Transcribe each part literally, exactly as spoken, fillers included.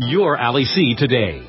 your Ali C today.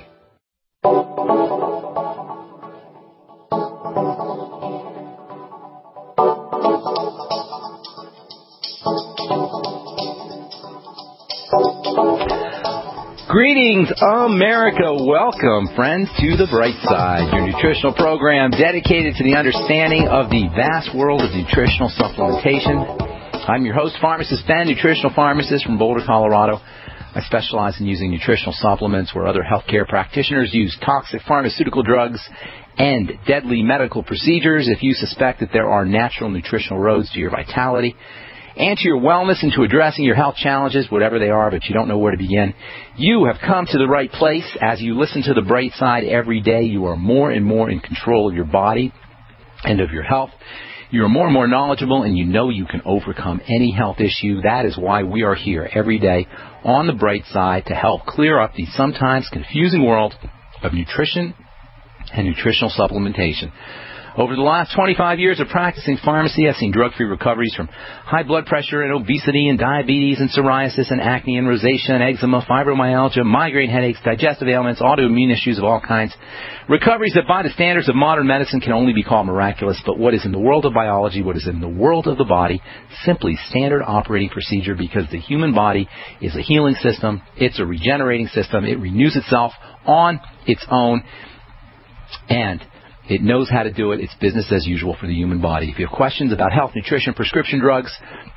Greetings, America. Welcome, friends, to The Bright Side, your nutritional program dedicated to the understanding of the vast world of nutritional supplementation. I'm your host, Pharmacist Ben, nutritional pharmacist from Boulder, Colorado. I specialize in using nutritional supplements where other healthcare practitioners use toxic pharmaceutical drugs and deadly medical procedures. If you suspect that there are natural nutritional roads to your vitality and to your wellness and to addressing your health challenges, whatever they are, but you don't know where to begin, you have come to the right place. As you listen to The Bright Side every day, you are more and more in control of your body and of your health. You are more and more knowledgeable, and you know you can overcome any health issue. That is why we are here every day on The Bright Side to help clear up the sometimes confusing world of nutrition and nutritional supplementation. Over the last twenty-five years of practicing pharmacy, I've seen drug-free recoveries from high blood pressure and obesity and diabetes and psoriasis and acne and rosacea and eczema, fibromyalgia, migraine headaches, digestive ailments, autoimmune issues of all kinds. Recoveries that by the standards of modern medicine can only be called miraculous, but what is in the world of biology, what is in the world of the body, simply standard operating procedure, because the human body is a healing system, it's a regenerating system, it renews itself on its own, and it knows how to do it. It's business as usual for the human body. If you have questions about health, nutrition, prescription drugs,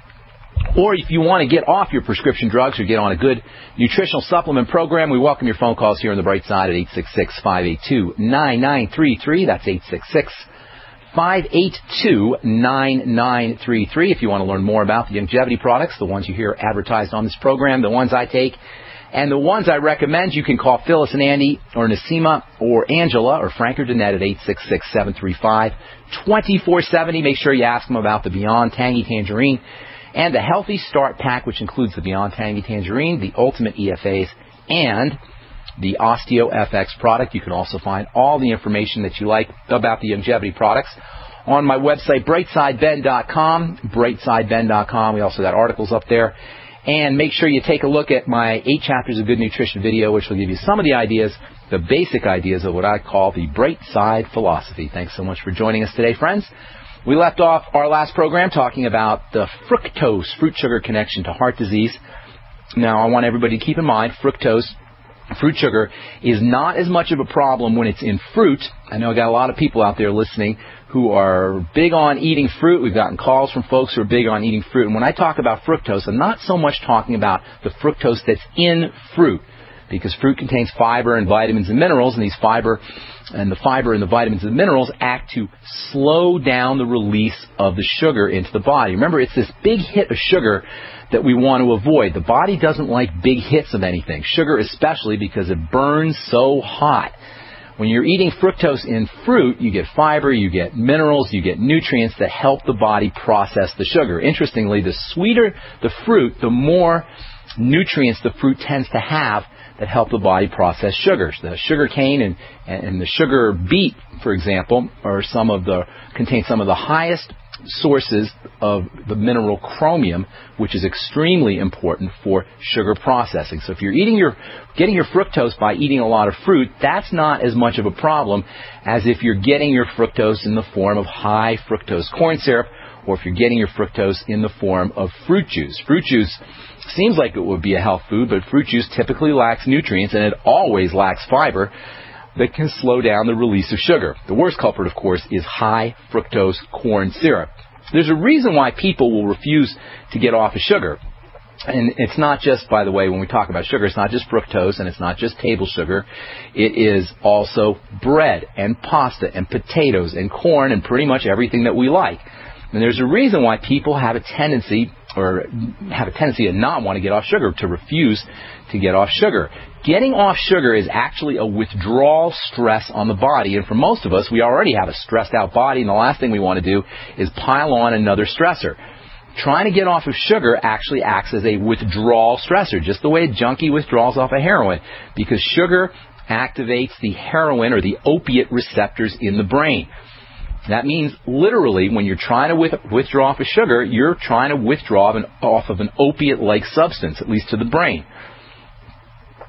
or if you want to get off your prescription drugs or get on a good nutritional supplement program, we welcome your phone calls here on The Bright Side at eight six six, five eight two, nine nine three three. That's eight six six, five eight two, nine nine three three. If you want to learn more about the longevity products, the ones you hear advertised on this program, the ones I take, and the ones I recommend, you can call Phyllis and Andy or Nasima or Angela or Frank or Danette at eight six six, seven three five, two four seven zero. Make sure you ask them about the Beyond Tangy Tangerine and the Healthy Start Pack, which includes the Beyond Tangy Tangerine, the Ultimate E F As, and the Osteo F X product. You can also find all the information that you like about the longevity products on my website, brightside ben dot com, brightside ben dot com. We also got articles up there. And make sure you take a look at my eight chapters of good nutrition video, which will give you some of the ideas, the basic ideas of what I call the Bright Side philosophy. Thanks so much for joining us today, friends. We left off our last program talking about the fructose, fruit sugar connection to heart disease. Now, I want everybody to keep in mind, fructose, fruit sugar, is not as much of a problem when it's in fruit. I know I got a lot of people out there listening who are big on eating fruit. We've gotten calls from folks who are big on eating fruit. And when I talk about fructose, I'm not so much talking about the fructose that's in fruit, because fruit contains fiber and vitamins and minerals, and these fiber and the fiber and the vitamins and minerals act to slow down the release of the sugar into the body. Remember, it's this big hit of sugar that we want to avoid. The body doesn't like big hits of anything, sugar especially, because it burns so hot. When you're eating fructose in fruit, you get fiber, you get minerals, you get nutrients that help the body process the sugar. Interestingly, the sweeter the fruit, the more nutrients the fruit tends to have that help the body process sugars. The sugar cane and, and the sugar beet, for example, are some of the contain some of the highest sources of the mineral chromium, which is extremely important for sugar processing. So if you're eating your getting your fructose by eating a lot of fruit, that's not as much of a problem as if you're getting your fructose in the form of high fructose corn syrup, or if you're getting your fructose in the form of fruit juice. Fruit juice seems like it would be a health food, but fruit juice typically lacks nutrients, and it always lacks fiber that can slow down the release of sugar. The worst culprit, of course, is high fructose corn syrup. There's a reason why people will refuse to get off of sugar. And it's not just, by the way, when we talk about sugar, it's not just fructose and it's not just table sugar. It is also bread and pasta and potatoes and corn and pretty much everything that we like. And there's a reason why people have a tendency or have a tendency to not want to get off sugar, to refuse to get off sugar. Getting off sugar is actually a withdrawal stress on the body. And for most of us, we already have a stressed out body, and the last thing we want to do is pile on another stressor. Trying to get off of sugar actually acts as a withdrawal stressor, just the way a junkie withdraws off of heroin, because sugar activates the heroin or the opiate receptors in the brain. That means literally when you're trying to with, withdraw off of sugar, you're trying to withdraw an, off of an opiate-like substance, at least to the brain.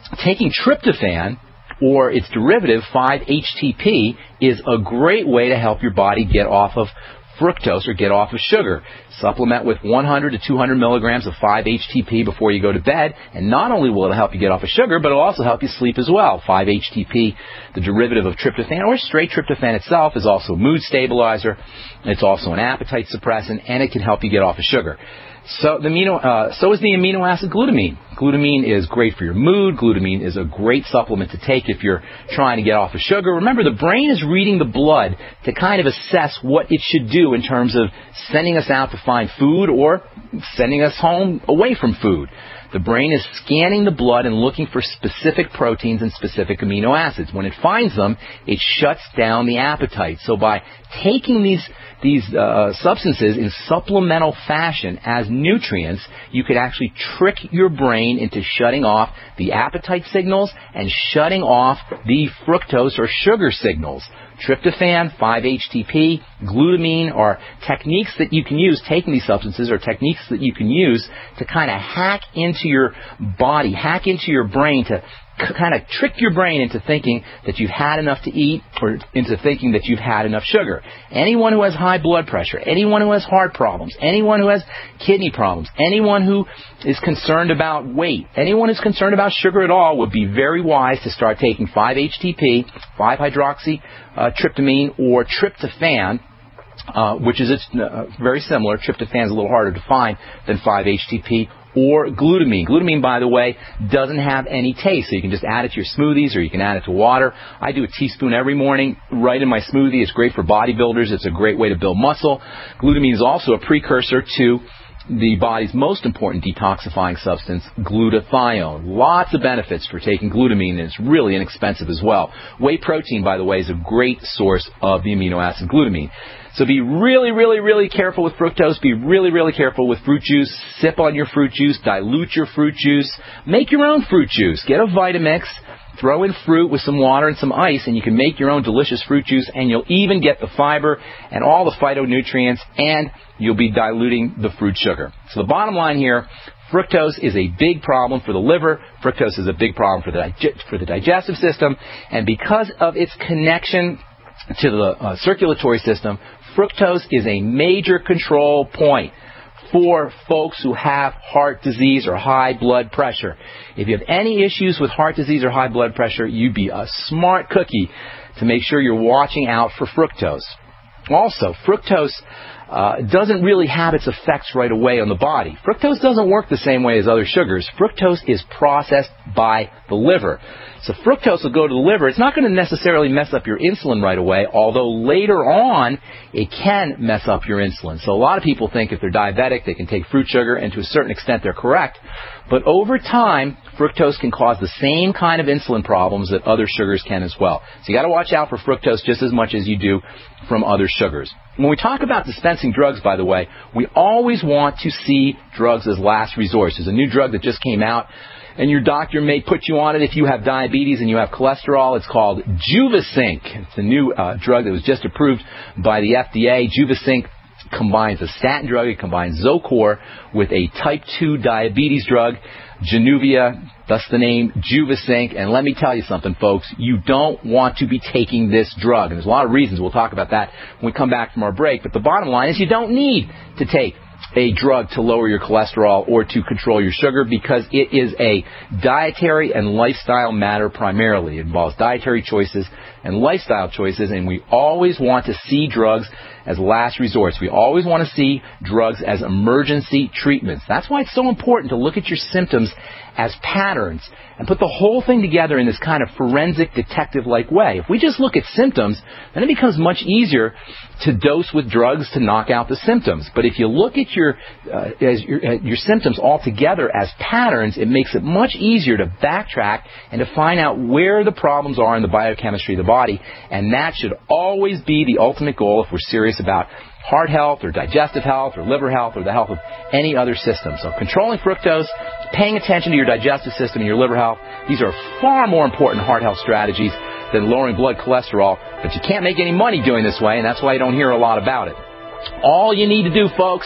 taking tryptophan, or its derivative, five H T P, is a great way to help your body get off of fructose or get off of sugar. Supplement with one hundred to two hundred milligrams of five H T P before you go to bed, and not only will it help you get off of sugar, but it'll also help you sleep as well. five H T P, the derivative of tryptophan, or straight tryptophan itself, is also a mood stabilizer. It's also an appetite suppressant, and it can help you get off of sugar. So the amino, uh, so is the amino acid glutamine. Glutamine is great for your mood. Glutamine is a great supplement to take if you're trying to get off of sugar. Remember, the brain is reading the blood to kind of assess what it should do in terms of sending us out to find food or sending us home away from food. The brain is scanning the blood and looking for specific proteins and specific amino acids. When it finds them, it shuts down the appetite. So by taking these these uh, substances in supplemental fashion as nutrients, you could actually trick your brain into shutting off the appetite signals and shutting off the fructose or sugar signals. Tryptophan, five H T P, glutamine are techniques that you can use, taking these substances are techniques that you can use to kind of hack into your body, hack into your brain to kind of trick your brain into thinking that you've had enough to eat or into thinking that you've had enough sugar. Anyone who has high blood pressure, anyone who has heart problems, anyone who has kidney problems, anyone who is concerned about weight, anyone who's concerned about sugar at all would be very wise to start taking five H T P, five hydroxy uh, tryptamine, or tryptophan, uh, which is it's, uh, very similar. Tryptophan is a little harder to find than five H T P, or glutamine. Glutamine, by the way, doesn't have any taste, so you can just add it to your smoothies or you can add it to water. I do a teaspoon every morning right in my smoothie. It's great for bodybuilders. It's a great way to build muscle. Glutamine is also a precursor to the body's most important detoxifying substance, glutathione. Lots of benefits for taking glutamine, and it's really inexpensive as well. Whey protein, by the way, is a great source of the amino acid glutamine. So be really, really, really careful with fructose. Be really, really careful with fruit juice. Sip on your fruit juice. Dilute your fruit juice. Make your own fruit juice. Get a Vitamix. Throw in fruit with some water and some ice, and you can make your own delicious fruit juice, and you'll even get the fiber and all the phytonutrients, and you'll be diluting the fruit sugar. So the bottom line here, fructose is a big problem for the liver. Fructose is a big problem for the, dig- for the digestive system, and because of its connection to the uh, circulatory system, fructose is a major control point for folks who have heart disease or high blood pressure. If you have any issues with heart disease or high blood pressure, you'd be a smart cookie to make sure you're watching out for fructose. Also, fructose uh, doesn't really have its effects right away on the body. Fructose doesn't work the same way as other sugars. Fructose is processed by the liver. So fructose will go to the liver. It's not going to necessarily mess up your insulin right away, although later on it can mess up your insulin. So a lot of people think if they're diabetic, they can take fruit sugar, and to a certain extent they're correct. But over time, fructose can cause the same kind of insulin problems that other sugars can as well. So you got to watch out for fructose just as much as you do from other sugars. When we talk about dispensing drugs, by the way, we always want to see drugs as last resort. There's a new drug that just came out, and your doctor may put you on it if you have diabetes and you have cholesterol. It's called Juvasync. It's a new uh, drug that was just approved by the F D A. Juvasync combines a statin drug. It combines Zocor with a type two diabetes drug, Januvia, thus the name Juvasync. And let me tell you something, folks. You don't want to be taking this drug. And there's a lot of reasons. We'll talk about that when we come back from our break. But the bottom line is you don't need to take a drug to lower your cholesterol or to control your sugar, because it is a dietary and lifestyle matter primarily. It involves dietary choices and lifestyle choices, and we always want to see drugs as last resorts. We always want to see drugs as emergency treatments. That's why it's so important to look at your symptoms as patterns and put the whole thing together in this kind of forensic detective-like way. If we just look at symptoms, then it becomes much easier to dose with drugs to knock out the symptoms. But if you look at your uh, as your, uh, your symptoms all together as patterns, it makes it much easier to backtrack and to find out where the problems are in the biochemistry of the body. And that should always be the ultimate goal if we're serious about heart health or digestive health or liver health or the health of any other system. So controlling fructose, paying attention to your digestive system and your liver health, these are far more important heart health strategies than lowering blood cholesterol. But you can't make any money doing this way, and that's why you don't hear a lot about it. All you need to do, folks,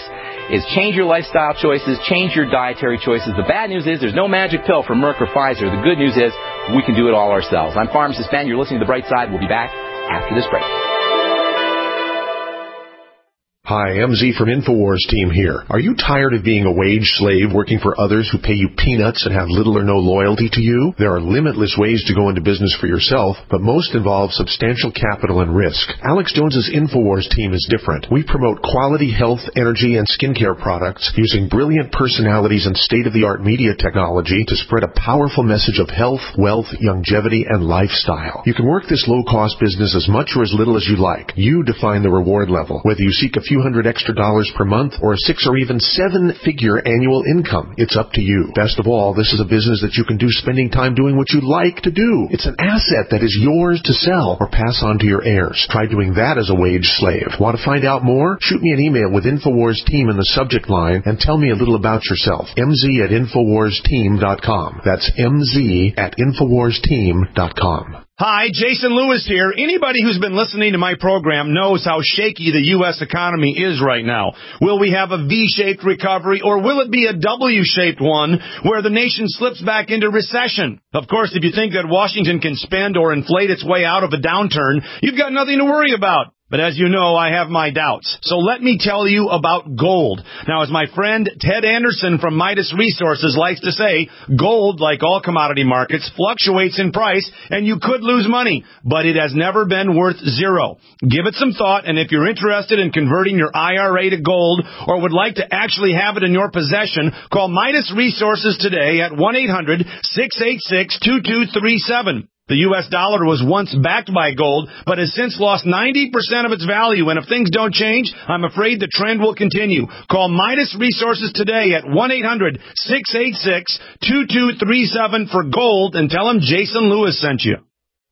is change your lifestyle choices, change your dietary choices. The bad news is there's no magic pill from Merck or Pfizer. The good news is we can do it all ourselves. I'm Pharmacist Ben. You're listening to The Bright Side. We'll be back after this break. Hi, M Z from InfoWars team here. Are you tired of being a wage slave working for others who pay you peanuts and have little or no loyalty to you? There are limitless ways to go into business for yourself, but most involve substantial capital and risk. Alex Jones's InfoWars team is different. We promote quality health, energy, and skincare products using brilliant personalities and state-of-the-art media technology to spread a powerful message of health, wealth, longevity, and lifestyle. You can work this low-cost business as much or as little as you like. You define the reward level, whether you seek a few hundred extra dollars per month or a six or even seven figure annual income. It's up to you. Best of all, this is a business that you can do spending time doing what you like to do. It's an asset that is yours to sell or pass on to your heirs. Try doing that as a wage slave. Want to find out more? Shoot me an email with InfoWars Team in the subject line and tell me a little about yourself. M Z at Infowars Team dot com. That's M Z at Infowars Team dot com. Hi, Jason Lewis here. Anybody who's been listening to my program knows how shaky the U S economy is right now. Will we have a V-shaped recovery, or will it be a W-shaped one where the nation slips back into recession? Of course, if you think that Washington can spend or inflate its way out of a downturn, you've got nothing to worry about. But as you know, I have my doubts. So let me tell you about gold. Now, as my friend Ted Anderson from Midas Resources likes to say, gold, like all commodity markets, fluctuates in price, and you could lose money, but it has never been worth zero. Give it some thought, and if you're interested in converting your I R A to gold or would like to actually have it in your possession, call Midas Resources today at one eight hundred six eight six two two three seven. The U S dollar was once backed by gold, but has since lost ninety percent of its value, and if things don't change, I'm afraid the trend will continue. Call Midas Resources today at one eight hundred six eight six two two three seven for gold and tell them Jason Lewis sent you.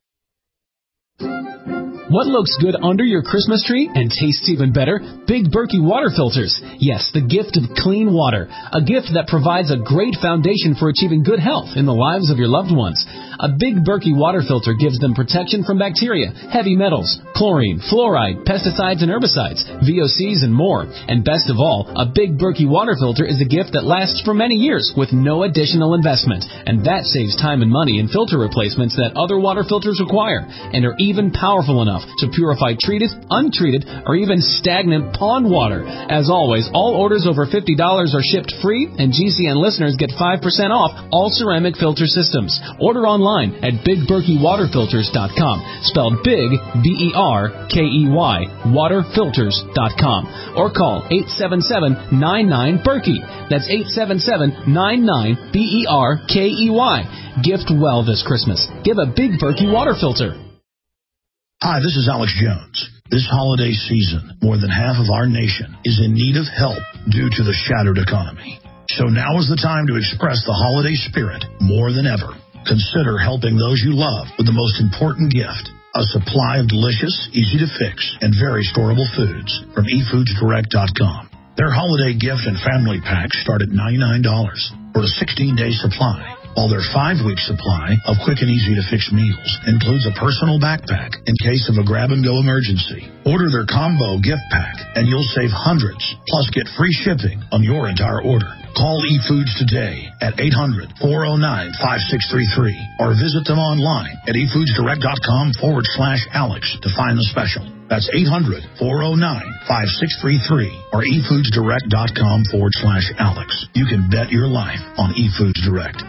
What looks good under your Christmas tree and tastes even better? Big Berkey water filters. Yes, the gift of clean water. A gift that provides a great foundation for achieving good health in the lives of your loved ones. A Big Berkey water filter gives them protection from bacteria, heavy metals, chlorine, fluoride, pesticides and herbicides, V O Cs and more. And best of all, a Big Berkey water filter is a gift that lasts for many years with no additional investment. And that saves time and money in filter replacements that other water filters require and are even powerful enough to purify treated, untreated, or even stagnant pond water. As always, all orders over fifty dollars are shipped free, and G C N listeners get five percent off all ceramic filter systems. Order online at big berkey water filters dot com, spelled big, B E R K E Y, water filters dot com, or call eight seven seven nine nine Berkey. That's eight seven seven nine nine B E R K E Y. Gift well this Christmas. Give a Big Berkey water filter. Hi, this is Alex Jones. This holiday season, more than half of our nation is in need of help due to the shattered economy. So now is the time to express the holiday spirit more than ever. Consider helping those you love with the most important gift, a supply of delicious, easy-to-fix, and very storable foods from e foods direct dot com. Their holiday gift and family packs start at ninety-nine dollars for a sixteen-day supply. While their five-week supply of quick and easy-to-fix meals includes a personal backpack in case of a grab-and-go emergency. Order their combo gift pack, and you'll save hundreds, plus get free shipping on your entire order. Call eFoods today at eight hundred four oh nine five six three three or visit them online at e foods direct dot com forward slash Alex to find the special. That's eight hundred four oh nine five six three three or e foods direct dot com forward slash Alex. You can bet your life on eFoods Direct.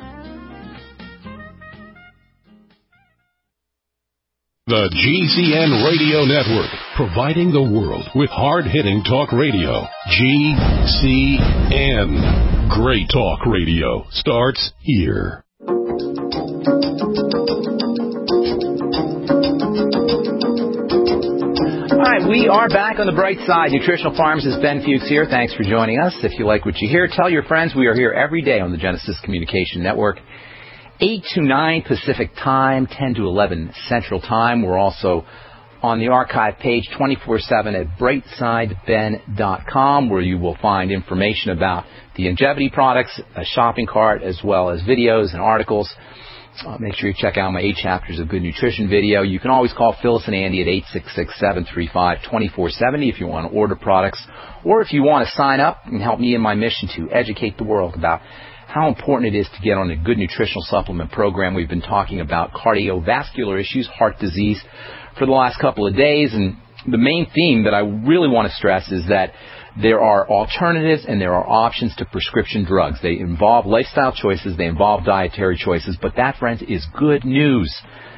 The G C N Radio Network, providing the world with hard-hitting talk radio. G C N. Great talk radio starts here. All right, we are back on the bright side. Nutritional Pharmacist Ben Fuchs here. Thanks for joining us. If you like what you hear, tell your friends we are here every day on the Genesis Communication Network. eight to nine Pacific Time, ten to eleven Central Time. We're also on the archive page twenty-four seven at bright side ben dot com, where you will find information about the Longevity products, a shopping cart, as well as videos and articles. Uh, make sure you check out my eight chapters of good nutrition video. You can always call Phyllis and Andy at eight six six, seven three five, two four seven zero if you want to order products, or if you want to sign up and help me in my mission to educate the world about how important it is to get on a good nutritional supplement program. We've been talking about cardiovascular issues, heart disease, for the last couple of days, and the main theme that I really want to stress is that there are alternatives and there are options to prescription drugs. They involve lifestyle choices, they involve dietary choices, but that, friends, is good news.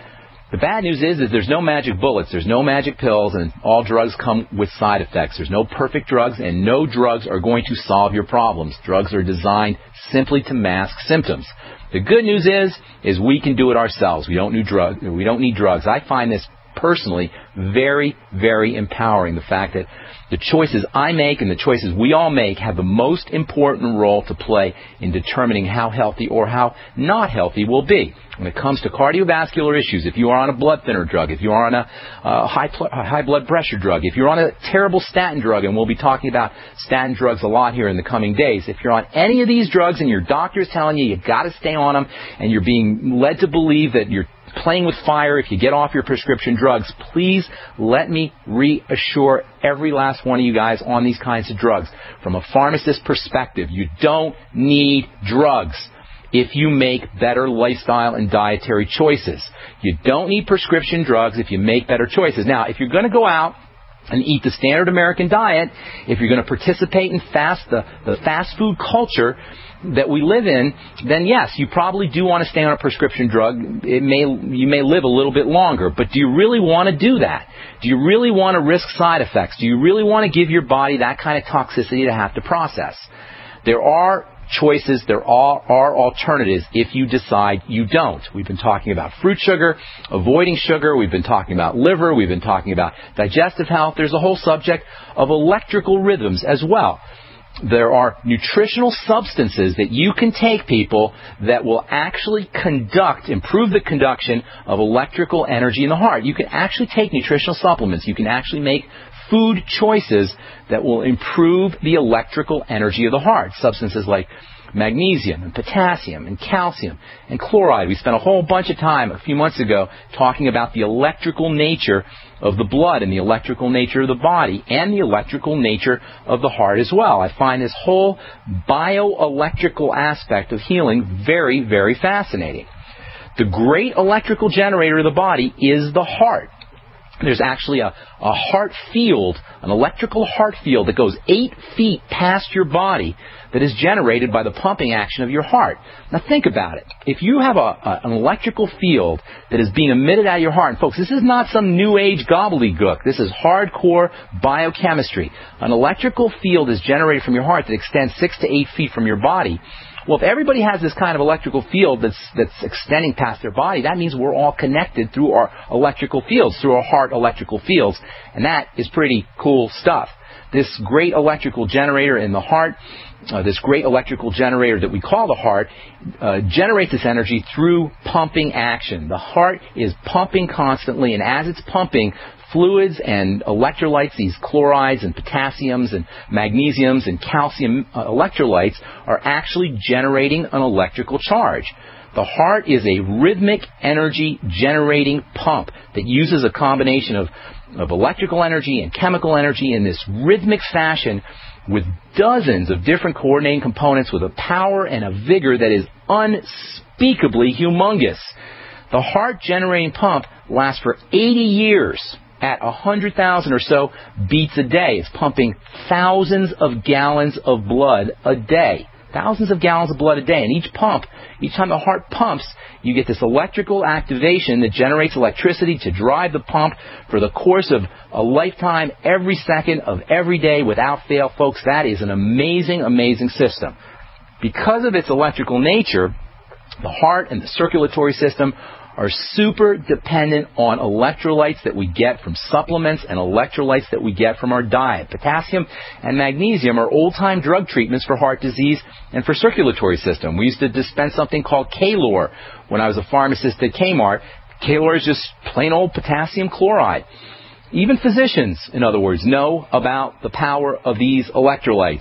The bad news is, is there's no magic bullets, there's no magic pills, and all drugs come with side effects. There's no perfect drugs, and no drugs are going to solve your problems. Drugs are designed simply to mask symptoms. The good news is, is we can do it ourselves. We don't need drug, we don't need drugs. I find this personally very, very empowering. The fact that the choices I make and the choices we all make have the most important role to play in determining how healthy or how not healthy we'll be. When it comes to cardiovascular issues, if you are on a blood thinner drug, if you are on a uh, high, pl- high blood pressure drug, if you're on a terrible statin drug, and we'll be talking about statin drugs a lot here in the coming days, if you're on any of these drugs and your doctor is telling you you've got to stay on them, and you're being led to believe that you're playing with fire if you get off your prescription drugs, please let me reassure every last one of you guys on these kinds of drugs. From a pharmacist perspective, you don't need drugs if you make better lifestyle and dietary choices. You don't need prescription drugs if you make better choices. Now, if you're going to go out and eat the standard American diet, if you're going to participate in fast the, the fast food culture that we live in, then yes, you probably do want to stay on a prescription drug. It may you may live a little bit longer, but do you really want to do that? Do you really want to risk side effects? Do you really want to give your body that kind of toxicity to have to process? There are choices, there are, are alternatives if you decide you don't. We've been talking about fruit sugar, avoiding sugar, we've been talking about liver, we've been talking about digestive health. There's a whole subject of electrical rhythms as well. There are nutritional substances that you can take, people, that will actually conduct, improve the conduction of electrical energy in the heart. You can actually take nutritional supplements. You can actually make food choices that will improve the electrical energy of the heart. Substances like magnesium and potassium and calcium and chloride. We spent a whole bunch of time a few months ago talking about the electrical nature of the blood and the electrical nature of the body and the electrical nature of the heart as well. I find this whole bioelectrical aspect of healing very, very fascinating. The great electrical generator of the body is the heart. There's actually a, a heart field, an electrical heart field that goes eight feet past your body that is generated by the pumping action of your heart. Now think about it. If you have a, a, an electrical field that is being emitted out of your heart, and folks, this is not some new age gobbledygook. This is hardcore biochemistry. An electrical field is generated from your heart that extends six to eight feet from your body. Well, if everybody has this kind of electrical field that's that's extending past their body, that means we're all connected through our electrical fields, through our heart electrical fields, and that is pretty cool stuff. This great electrical generator in the heart, uh, this great electrical generator that we call the heart, uh, generates this energy through pumping action. The heart is pumping constantly, and as it's pumping, fluids and electrolytes, these chlorides and potassiums and magnesiums and calcium uh, electrolytes, are actually generating an electrical charge. The heart is a rhythmic energy generating pump that uses a combination of, of electrical energy and chemical energy in this rhythmic fashion with dozens of different coordinating components with a power and a vigor that is unspeakably humongous. The heart generating pump lasts for eighty years. At one hundred thousand or so beats a day. It's pumping thousands of gallons of blood a day. Thousands of gallons of blood a day. And each pump, each time the heart pumps, you get this electrical activation that generates electricity to drive the pump for the course of a lifetime, every second of every day without fail. Folks, that is an amazing, amazing system. Because of its electrical nature, the heart and the circulatory system are super dependent on electrolytes that we get from supplements and electrolytes that we get from our diet. Potassium and magnesium are old-time drug treatments for heart disease and for circulatory system. We used to dispense something called K-Lor when I was a pharmacist at Kmart. K-Lor is just plain old potassium chloride. Even physicians, in other words, know about the power of these electrolytes.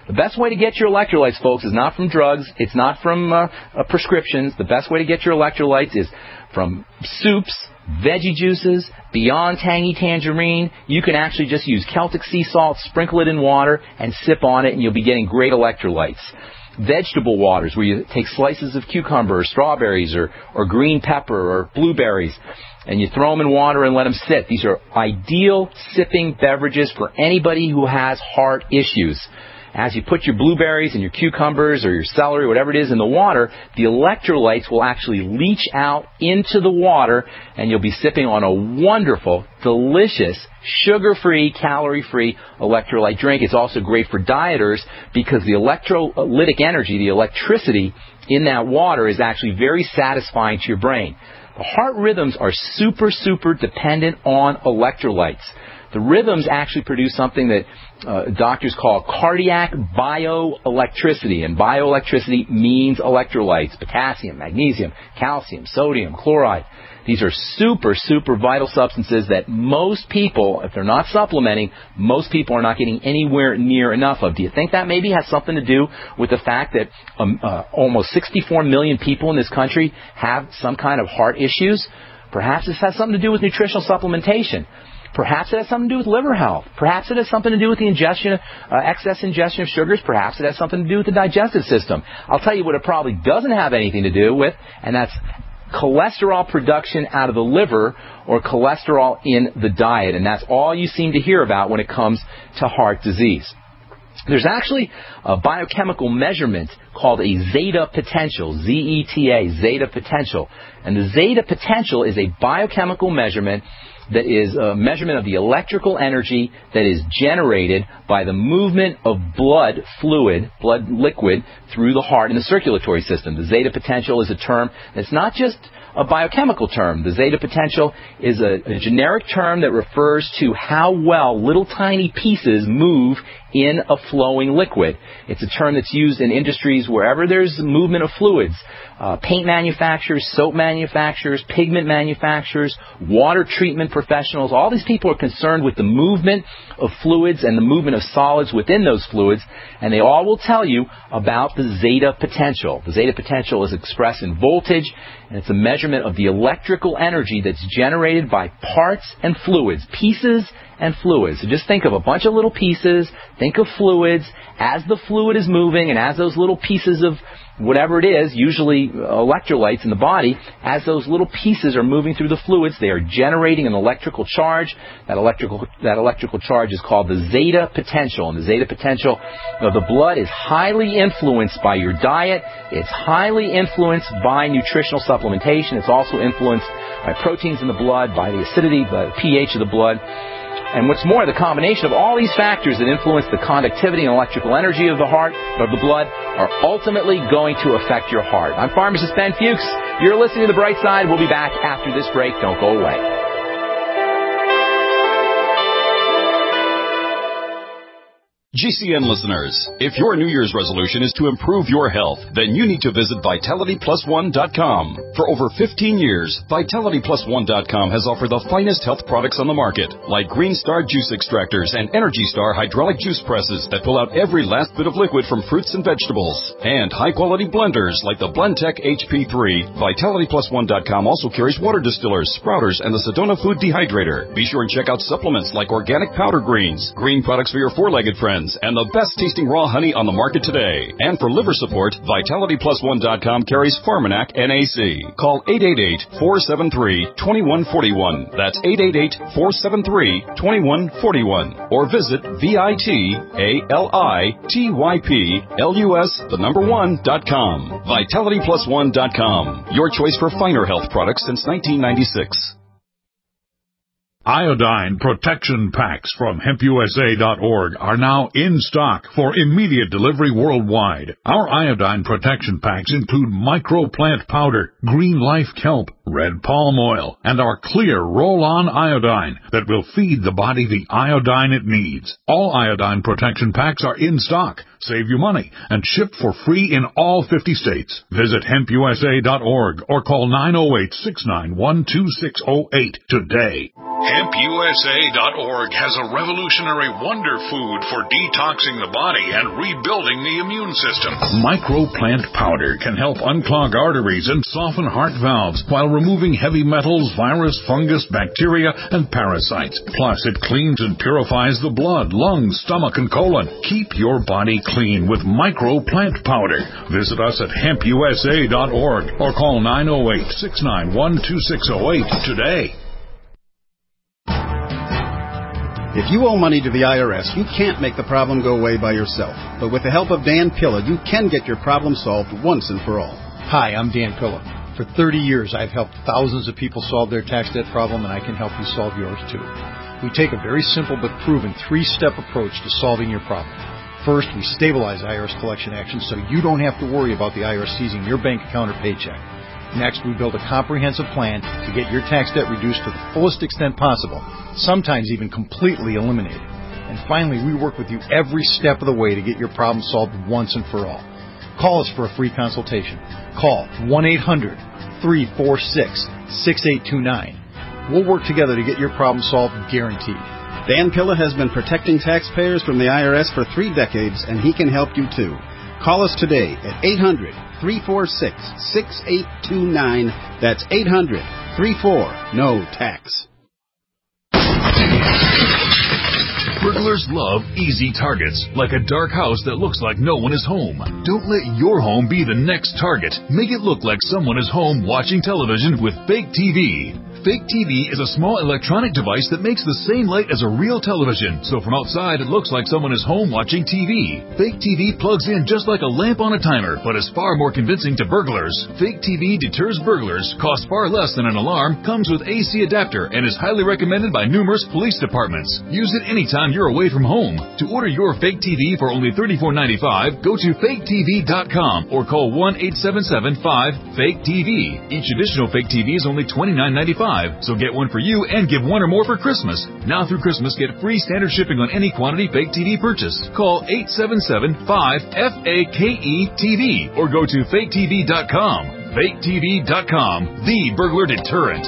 The best way to get your electrolytes, folks, is not from drugs. It's not from uh, uh, prescriptions. The best way to get your electrolytes is from soups, veggie juices, beyond tangy tangerine. You can actually just use Celtic sea salt, sprinkle it in water, and sip on it, and you'll be getting great electrolytes. Vegetable waters, where you take slices of cucumber or strawberries or, or green pepper or blueberries, and you throw them in water and let them sit. These are ideal sipping beverages for anybody who has heart issues. As you put your blueberries and your cucumbers or your celery, whatever it is, in the water, the electrolytes will actually leach out into the water, and you'll be sipping on a wonderful, delicious, sugar-free, calorie-free electrolyte drink. It's also great for dieters because the electrolytic energy, the electricity in that water is actually very satisfying to your brain. The heart rhythms are super, super dependent on electrolytes. The rhythms actually produce something that uh, doctors call cardiac bioelectricity, and bioelectricity means electrolytes: potassium, magnesium, calcium, sodium, chloride. These are super, super vital substances that most people, if they're not supplementing, most people are not getting anywhere near enough of. Do you think that maybe has something to do with the fact that um, uh, almost sixty-four million people in this country have some kind of heart issues? Perhaps this has something to do with nutritional supplementation. Perhaps it has something to do with liver health. Perhaps it has something to do with the ingestion, uh, excess ingestion of sugars. Perhaps it has something to do with the digestive system. I'll tell you what it probably doesn't have anything to do with, and that's cholesterol production out of the liver or cholesterol in the diet. And that's all you seem to hear about when it comes to heart disease. There's actually a biochemical measurement called a zeta potential, Z E T A, zeta potential. And the zeta potential is a biochemical measurement that is a measurement of the electrical energy that is generated by the movement of blood fluid, blood liquid, through the heart and the circulatory system. The zeta potential is a term that's not just a biochemical term. The zeta potential is a, a generic term that refers to how well little tiny pieces move in a flowing liquid. It's a term that's used in industries wherever there's movement of fluids. Uh, paint manufacturers, soap manufacturers, pigment manufacturers, water treatment professionals, all these people are concerned with the movement of fluids and the movement of solids within those fluids, and they all will tell you about the zeta potential. The zeta potential is expressed in voltage, and it's a measurement of the electrical energy that's generated by parts and fluids, pieces and fluids. So just think of a bunch of little pieces, think of fluids. As the fluid is moving and as those little pieces of whatever it is, usually electrolytes in the body, as those little pieces are moving through the fluids, they are generating an electrical charge. That electrical that electrical charge is called the zeta potential. And the zeta potential of the blood is highly influenced by your diet. It's highly influenced by nutritional supplementation. It's also influenced by proteins in the blood, by the acidity, by the pH of the blood. And what's more, the combination of all these factors that influence the conductivity and electrical energy of the heart, of the blood, are ultimately going to affect your heart. I'm pharmacist Ben Fuchs. You're listening to The Bright Side. We'll be back after this break. Don't go away. G C N listeners, if your New Year's resolution is to improve your health, then you need to visit Vitality Plus One dot com. For over fifteen years, Vitality Plus One dot com has offered the finest health products on the market, like Green Star juice extractors and Energy Star hydraulic juice presses that pull out every last bit of liquid from fruits and vegetables, and high-quality blenders like the Blendtec H P three. Vitality Plus One dot com also carries water distillers, sprouters, and the Sedona Food Dehydrator. Be sure and check out supplements like organic powder greens, green products for your four-legged friends, and the best-tasting raw honey on the market today. And for liver support, Vitality Plus One dot com carries Pharmanac N A C. Call eight eight eight, four seven three, two one four one. That's eight eight eight, four seven three, two one four one. Or visit V I T A L I T Y P L U S, the number one, dot com. Vitality Plus One dot com. Your choice for finer health products since nineteen ninety-six. Iodine protection packs from hemp U S A dot org are now in stock for immediate delivery worldwide. Our iodine protection packs include microplant powder, green life kelp, red palm oil, and our clear roll-on iodine that will feed the body the iodine it needs. All iodine protection packs are in stock, save you money, and shipped for free in all fifty states. Visit hemp U S A dot org or call nine oh eight, six nine one, two six oh eight today. hemp U S A dot org has a revolutionary wonder food for detoxing the body and rebuilding the immune system. Microplant powder can help unclog arteries and soften heart valves while removing heavy metals, virus, fungus, bacteria, and parasites. Plus, it cleans and purifies the blood, lungs, stomach, and colon. Keep your body clean with Microplant powder. Visit us at hemp U S A dot org or call nine oh eight, six nine one, two six oh eight today. If you owe money to the I R S, you can't make the problem go away by yourself. But with the help of Dan Pilla, you can get your problem solved once and for all. Hi, I'm Dan Pilla. For thirty years, I've helped thousands of people solve their tax debt problem, and I can help you solve yours too. We take a very simple but proven three-step approach to solving your problem. First, we stabilize I R S collection actions so you don't have to worry about the I R S seizing your bank account or paycheck. Next, we build a comprehensive plan to get your tax debt reduced to the fullest extent possible, sometimes even completely eliminated. And finally, we work with you every step of the way to get your problem solved once and for all. Call us for a free consultation. Call one eight hundred, three four six, six eight two nine. We'll work together to get your problem solved, guaranteed. Dan Pilla has been protecting taxpayers from the I R S for three decades, and he can help you too. Call us today at eight hundred, three four six, six eight two nine. That's eight hundred, three four, N O tax. Burglars love easy targets, like a dark house that looks like no one is home. Don't let your home be the next target. Make it look like someone is home watching television with Fake T V. Fake T V is a small electronic device that makes the same light as a real television, so from outside it looks like someone is home watching T V. Fake T V plugs in just like a lamp on a timer, but is far more convincing to burglars. Fake T V deters burglars, costs far less than an alarm, comes with A C adapter, and is highly recommended by numerous police departments. Use it anytime you're away from home. To order your Fake T V for only thirty-four ninety-five, go to fake T V dot com or call one eight seven seven, five, fake T V. Each additional Fake T V is only twenty-nine ninety-five. So get one for you and give one or more for Christmas. Now through Christmas, get free standard shipping on any quantity Fake T V purchase. Call eight seven seven, five, F A K E T V or go to fake T V dot com. fake T V dot com, the burglar deterrent.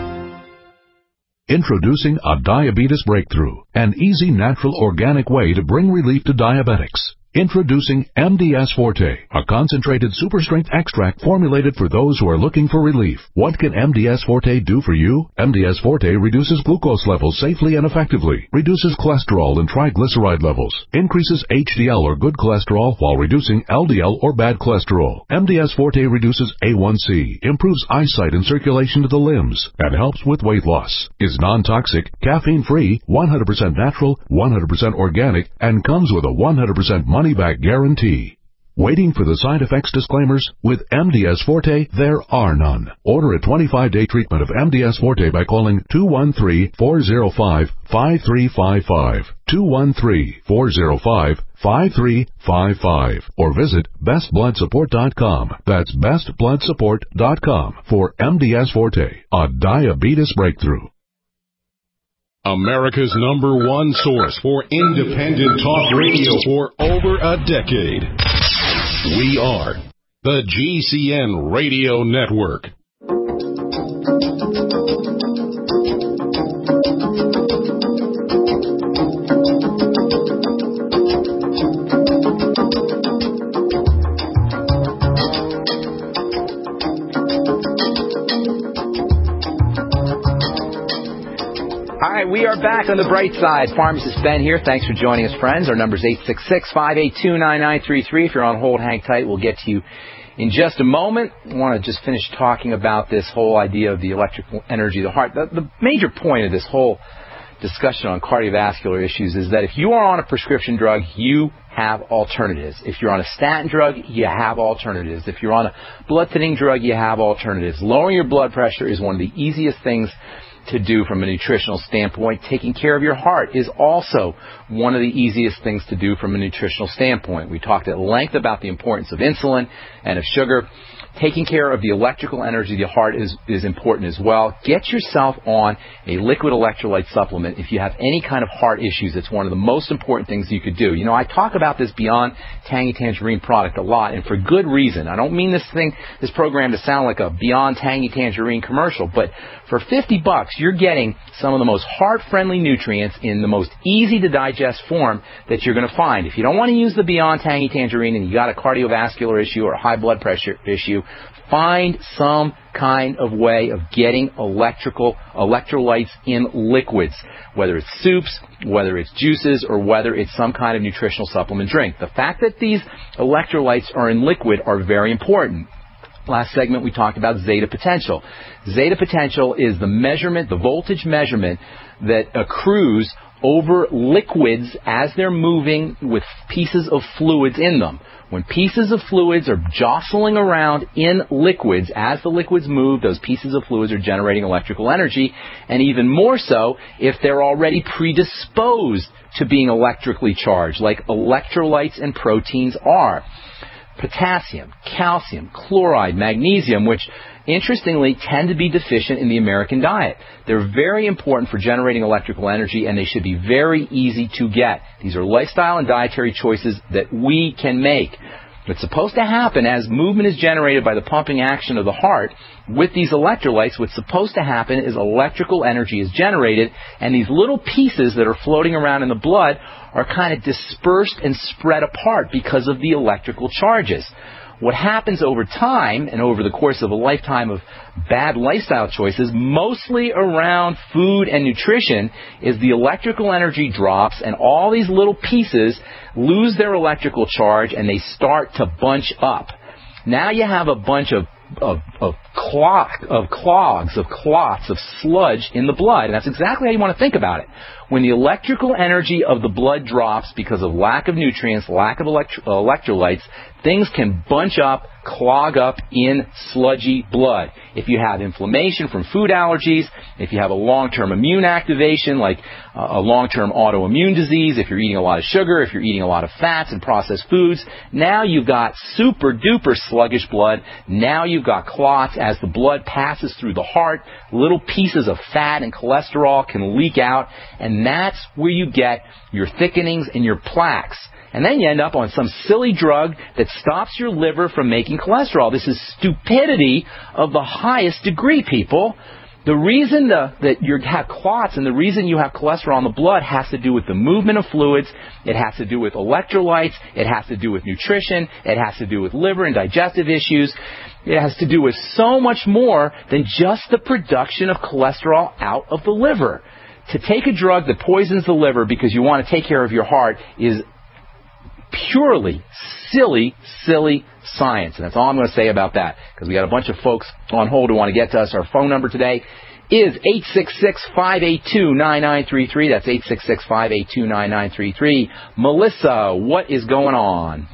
Introducing a diabetes breakthrough, an easy, natural, organic way to bring relief to diabetics. Introducing M D S Forte, a concentrated super-strength extract formulated for those who are looking for relief. What can M D S Forte do for you? M D S Forte reduces glucose levels safely and effectively, reduces cholesterol and triglyceride levels, increases H D L or good cholesterol while reducing L D L or bad cholesterol. M D S Forte reduces A one C, improves eyesight and circulation to the limbs, and helps with weight loss. Is non-toxic, caffeine-free, one hundred percent natural, one hundred percent organic, and comes with a one hundred percent money-back guarantee. Waiting for the side effects disclaimers? With M D S Forte, there are none. Order a twenty-five day treatment of M D S Forte by calling two one three, four oh five, five three five five, two one three, four oh five, five three five five, or visit best blood support dot com. That's best blood support dot com for M D S Forte, a diabetes breakthrough. America's number one source for independent talk radio for over a decade. We are the G C N Radio Network. Hi, we are back on the bright side. Pharmacist Ben here. Thanks for joining us, friends. Our number is eight six six, five eight two, nine nine three three. If you're on hold, hang tight. We'll get to you in just a moment. I want to just finish talking about this whole idea of the electrical energy of the heart. The, the major point of this whole discussion on cardiovascular issues is that if you are on a prescription drug, you have alternatives. If you're on a statin drug, you have alternatives. If you're on a blood thinning drug, you have alternatives. Lowering your blood pressure is one of the easiest things to do from a nutritional standpoint. Taking care of your heart is also one of the easiest things to do from a nutritional standpoint. We talked at length about the importance of insulin and of sugar. Taking care of the electrical energy of the heart is, is important as well. Get yourself on a liquid electrolyte supplement if you have any kind of heart issues. It's one of the most important things you could do. You know, I talk about this Beyond Tangy Tangerine product a lot, and for good reason. I don't mean this thing, this program to sound like a Beyond Tangy Tangerine commercial, but for fifty bucks, products, you're getting some of the most heart-friendly nutrients in the most easy-to-digest form that you're going to find. If you don't want to use the Beyond Tangy Tangerine and you got a cardiovascular issue or a high blood pressure issue, find some kind of way of getting electrical electrolytes in liquids, whether it's soups, whether it's juices, or whether it's some kind of nutritional supplement drink. The fact that these electrolytes are in liquid are very important. Last segment we talked about zeta potential. Zeta potential is the measurement, the voltage measurement that accrues over liquids as they're moving with pieces of fluids in them. When pieces of fluids are jostling around in liquids, as the liquids move, those pieces of fluids are generating electrical energy, and even more so if they're already predisposed to being electrically charged, like electrolytes and proteins are. Potassium, calcium, chloride, magnesium, which interestingly tend to be deficient in the American diet. They're very important for generating electrical energy, and they should be very easy to get. These are lifestyle and dietary choices that we can make. What's supposed to happen as movement is generated by the pumping action of the heart with these electrolytes, what's supposed to happen is electrical energy is generated, and these little pieces that are floating around in the blood are kind of dispersed and spread apart because of the electrical charges. What happens over time and over the course of a lifetime of bad lifestyle choices, mostly around food and nutrition, is the electrical energy drops and all these little pieces lose their electrical charge and they start to bunch up. Now you have a bunch of of of, clog, of clogs, of clots, of sludge in the blood. And that's exactly how you want to think about it. When the electrical energy of the blood drops because of lack of nutrients, lack of electro- electrolytes, things can bunch up, clog up in sludgy blood. If you have inflammation from food allergies, if you have a long-term immune activation like uh, a long-term autoimmune disease, if you're eating a lot of sugar, if you're eating a lot of fats and processed foods, now you've got super-duper sluggish blood. Now you've got clots. As the blood passes through the heart, little pieces of fat and cholesterol can leak out, and that's where you get your thickenings and your plaques. And then you end up on some silly drug that stops your liver from making cholesterol. This is stupidity of the highest degree, people. The reason the, that you have clots and the reason you have cholesterol in the blood has to do with the movement of fluids. It has to do with electrolytes. It has to do with nutrition. It has to do with liver and digestive issues. It has to do with so much more than just the production of cholesterol out of the liver. To take a drug that poisons the liver because you want to take care of your heart is purely silly, silly science. And that's all I'm going to say about that, because we got a bunch of folks on hold who want to get to us. Our phone number today is eight six six, five eight two, nine nine three three. That's eight six six, five eight two, nine nine three three. Melissa, what is going on?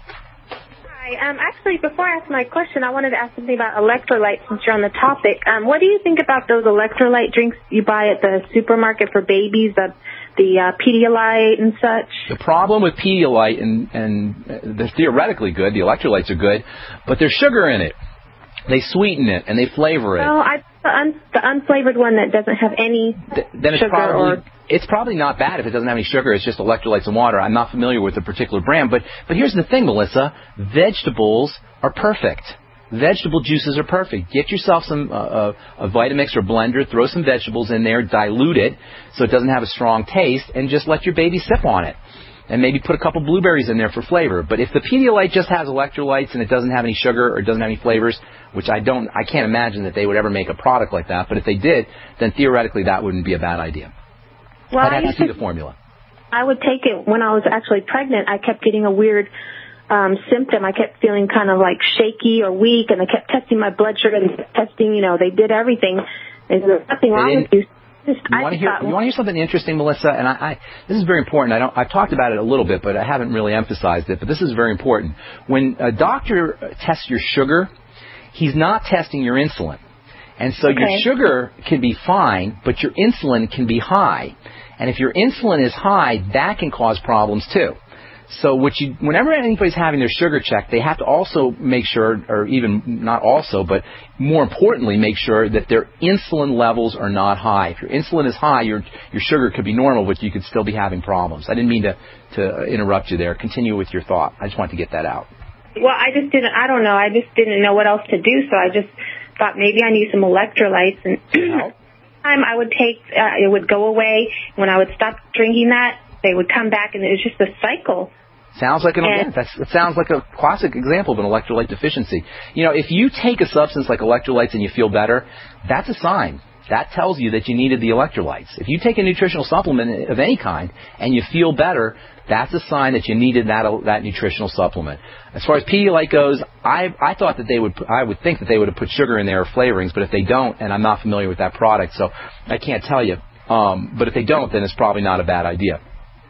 Hi. Um, actually, before I ask my question, I wanted to ask something about electrolytes since you're on the topic. Um, what do you think about those electrolyte drinks you buy at the supermarket for babies, the, the uh, Pedialyte and such? The problem with Pedialyte, and, and they're theoretically good, the electrolytes are good, but there's sugar in it. They sweeten it and they flavor it. Oh, I, the, un, the unflavored one that doesn't have any Th- then it's sugar probably, or... It's probably not bad if it doesn't have any sugar. It's just electrolytes and water. I'm not familiar with the particular brand. But, but here's the thing, Melissa. Vegetables are perfect. Vegetable juices are perfect. Get yourself some uh, a Vitamix or blender. Throw some vegetables in there. Dilute it so it doesn't have a strong taste. And just let your baby sip on it. And maybe put a couple blueberries in there for flavor. But if the Pedialyte just has electrolytes and it doesn't have any sugar or it doesn't have any flavors, which I don't, I can't imagine that they would ever make a product like that. But if they did, then theoretically that wouldn't be a bad idea. Well, I'd have I to see to, the formula. I would take it when I was actually pregnant. I kept getting a weird um, symptom. I kept feeling kind of like shaky or weak, and they kept testing my blood sugar. They kept testing, you know, they did everything. There's nothing wrong with you. Just, you want to hear? You want to hear something interesting, Melissa? And I, I, this is very important. I don't. I've talked about it a little bit, but I haven't really emphasized it. But this is very important. When a doctor tests your sugar, he's not testing your insulin. And so okay. your sugar can be fine, but your insulin can be high. And if your insulin is high, that can cause problems too. So what you, whenever anybody's having their sugar checked, they have to also make sure, or even not also, but more importantly, make sure that their insulin levels are not high. If your insulin is high, your your sugar could be normal, but you could still be having problems. I didn't mean to, to interrupt you there. Continue with your thought. I just wanted to get that out. Well, I just didn't, I don't know. I just didn't know what else to do, so I just thought maybe I need some electrolytes. And time I would take, uh, it would go away. When I would stop drinking that, they would come back, and it was just a cycle. Sounds like an And- yeah, that's, it sounds like a classic example of an electrolyte deficiency. You know, if you take a substance like electrolytes and you feel better, that's a sign. That tells you that you needed the electrolytes. If you take a nutritional supplement of any kind and you feel better, that's a sign that you needed that that nutritional supplement. As far as Pedialyte goes, I I thought that they would I would think that they would have put sugar in their flavorings, but if they don't, and I'm not familiar with that product, so I can't tell you. Um, but if they don't, then it's probably not a bad idea.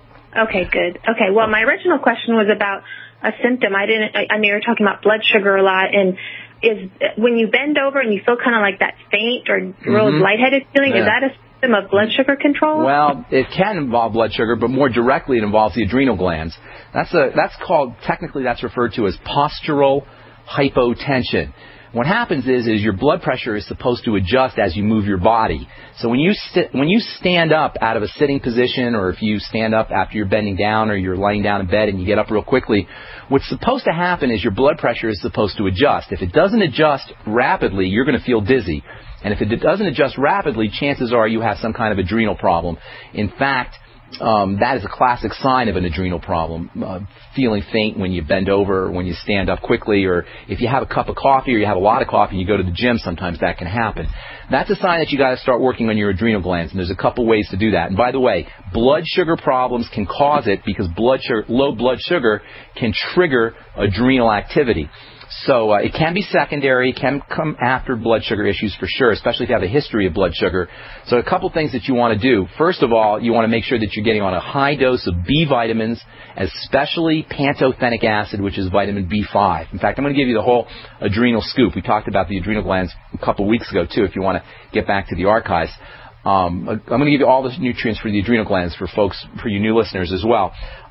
Okay, good. Okay, well, my original question was about a symptom. I didn't. I, I know you're talking about blood sugar a lot, and is when you bend over and you feel kind of like that faint or real Mm-hmm. lightheaded feeling, Yeah. is that a symptom of blood sugar control? Well, it can involve blood sugar, but more directly it involves the adrenal glands. That's a that's called technically that's referred to as postural hypotension. What happens is is your blood pressure is supposed to adjust as you move your body. So when you sit, when you stand up out of a sitting position, or if you stand up after you're bending down, or you're laying down in bed and you get up real quickly, what's supposed to happen is your blood pressure is supposed to adjust. If it doesn't adjust rapidly, you're going to feel dizzy. And if it doesn't adjust rapidly, chances are you have some kind of adrenal problem. In fact, Um, that is a classic sign of an adrenal problem, uh, feeling faint when you bend over or when you stand up quickly, or if you have a cup of coffee or you have a lot of coffee and you go to the gym, sometimes that can happen. That's a sign that you got to start working on your adrenal glands, and there's a couple ways to do that. And by the way, blood sugar problems can cause it because blood sugar, low blood sugar can trigger adrenal activity. So uh, it can be secondary, it can come after blood sugar issues for sure, especially if you have a history of blood sugar. So a couple things that you want to do. First of all, you want to make sure that you're getting on a high dose of B vitamins, especially pantothenic acid, which is vitamin B five. In fact, I'm going to give you the whole adrenal scoop. We talked about the adrenal glands a couple weeks ago, too, if you want to get back to the archives. Um, I'm going to give you all the nutrients for the adrenal glands for folks, for you new listeners as well.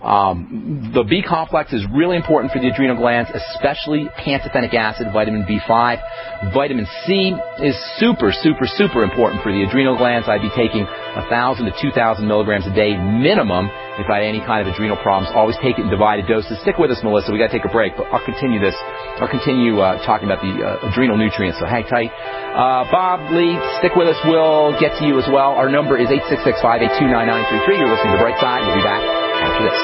Um, the B complex is really important for the adrenal glands, especially pantothenic acid, vitamin B five. Vitamin C is super, super, super important for the adrenal glands. I'd be taking one thousand to two thousand milligrams a day minimum if I had any kind of adrenal problems. Always take it in divided doses. Stick with us, Melissa. We got to take a break, but I'll continue this. I'll continue uh, talking about the uh, adrenal nutrients, so hang tight. Uh, Bob, Lee, stick with us. We'll get to you as well. Our number is eight six six, five eight two, nine nine three three. You're listening to The Bright Side. We'll be back after this.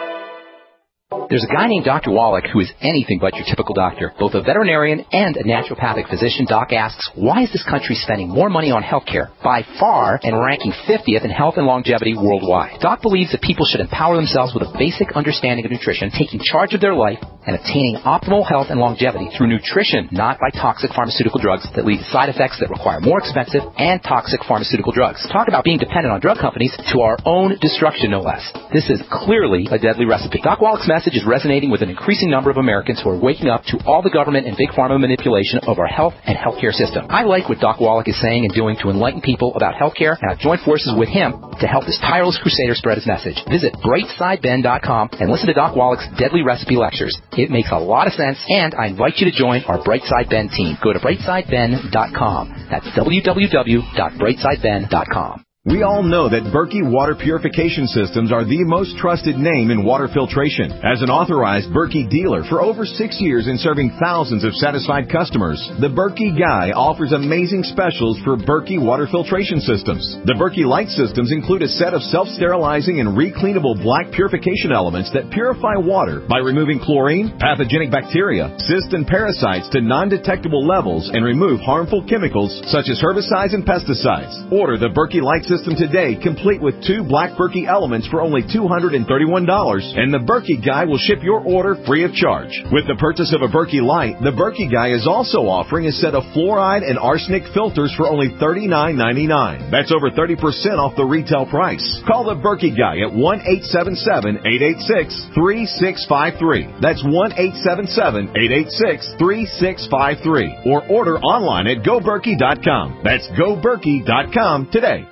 There's a guy named Doctor Wallach who is anything but your typical doctor. Both a veterinarian and a naturopathic physician, Doc asks, why is this country spending more money on health care, by far, and ranking fiftieth in health and longevity worldwide? Doc believes that people should empower themselves with a basic understanding of nutrition, taking charge of their life, and attaining optimal health and longevity through nutrition, not by toxic pharmaceutical drugs that lead to side effects that require more expensive and toxic pharmaceutical drugs. Talk about being dependent on drug companies to our own destruction, no less. This is clearly a deadly recipe. Doc Wallach's message is resonating with an increasing number of Americans who are waking up to all the government and big pharma manipulation of our health and healthcare system. I like what Doc Wallach is saying and doing to enlighten people about healthcare, and I've joined forces with him to help this tireless crusader spread his message. Visit bright side ben dot com and listen to Doc Wallach's deadly recipe lectures. It makes a lot of sense, and I invite you to join our Brightside Ben team. Go to bright side ben dot com. That's w w w dot bright side ben dot com. We all know that Berkey Water Purification Systems are the most trusted name in water filtration. As an authorized Berkey dealer for over six years and serving thousands of satisfied customers, the Berkey Guy offers amazing specials for Berkey Water Filtration Systems. The Berkey Light Systems include a set of self-sterilizing and recleanable black purification elements that purify water by removing chlorine, pathogenic bacteria, cysts and parasites to non-detectable levels and remove harmful chemicals such as herbicides and pesticides. Order the Berkey Light Systems System today, complete with two black Berkey elements for only two hundred thirty-one dollars, and the Berkey Guy will ship your order free of charge. With the purchase of a Berkey Light, the Berkey Guy is also offering a set of fluoride and arsenic filters for only thirty-nine ninety-nine. That's over thirty percent off the retail price. Call the Berkey Guy at one eight seven seven, eight eight six, three six five three. That's one eight seven seven, eight eight six, three six five three. Or order online at go berkey dot com. That's go berkey dot com today.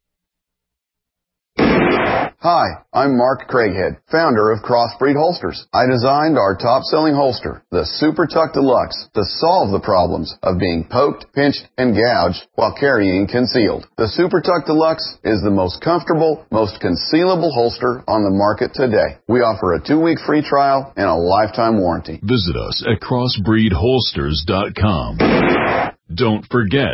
Hi, I'm Mark Craighead, founder of Crossbreed Holsters. I designed our top-selling holster, the Super Tuck Deluxe, to solve the problems of being poked, pinched, and gouged while carrying concealed. The Super Tuck Deluxe is the most comfortable, most concealable holster on the market today. We offer a two-week free trial and a lifetime warranty. Visit us at crossbreed holsters dot com. Don't forget,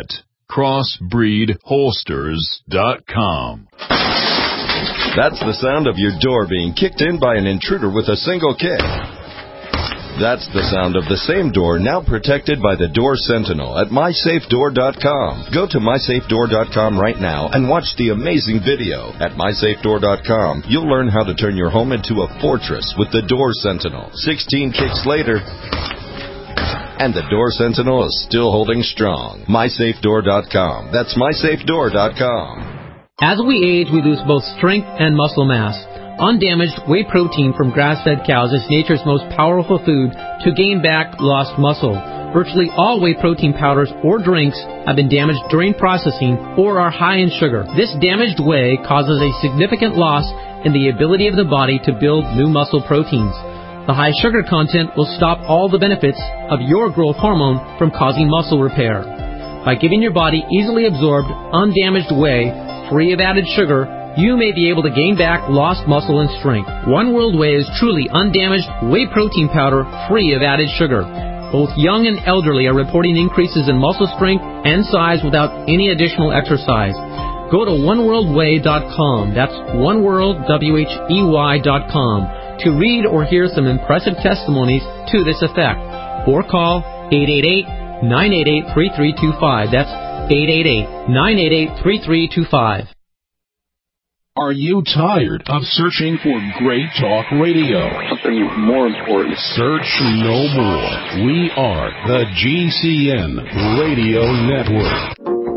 crossbreed holsters dot com. That's the sound of your door being kicked in by an intruder with a single kick. That's the sound of the same door now protected by the Door Sentinel at my safe door dot com. Go to my safe door dot com right now and watch the amazing video. At my safe door dot com, you'll learn how to turn your home into a fortress with the Door Sentinel. sixteen kicks later, and the Door Sentinel is still holding strong. my safe door dot com. That's my safe door dot com. As we age, we lose both strength and muscle mass. Undamaged whey protein from grass-fed cows is nature's most powerful food to gain back lost muscle. Virtually all whey protein powders or drinks have been damaged during processing or are high in sugar. This damaged whey causes a significant loss in the ability of the body to build new muscle proteins. The high sugar content will stop all the benefits of your growth hormone from causing muscle repair. By giving your body easily absorbed, undamaged whey, free of added sugar, you may be able to gain back lost muscle and strength. One World Whey is truly undamaged whey protein powder free of added sugar. Both young and elderly are reporting increases in muscle strength and size without any additional exercise. Go to one world whey dot com. That's oneworld, W H E Y dot com to read or hear some impressive testimonies to this effect. Or call eight eight eight, nine eight eight, three three two five. That's eight eight eight, nine eight eight, three three two five. Are you tired of searching for great talk radio? Something more important. Search no more. We are the G C N Radio Network.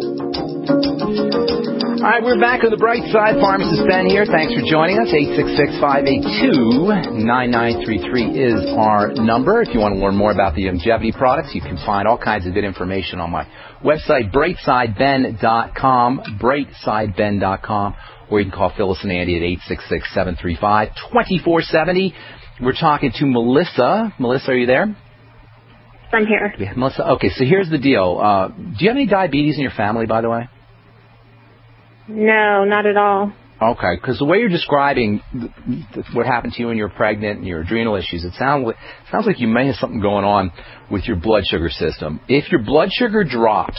All right, we're back on the bright side. Pharmacist Ben here. Thanks for joining us. eight six six, five eight two, nine nine three three is our number. If you want to learn more about the longevity products, you can find all kinds of good information on my website, bright side ben dot com, bright side ben dot com, or you can call Phyllis and Andy at eight six six, seven three five, two four seven zero. We're talking to Melissa. Melissa, are you there? I'm here. Yeah, Melissa, okay, so here's the deal. Uh, do you have any diabetes in your family, by the way? No, not at all. Okay, because the way you're describing th- th- what happened to you when you were pregnant and your adrenal issues, it sounds like, sounds like you may have something going on with your blood sugar system. If your blood sugar drops,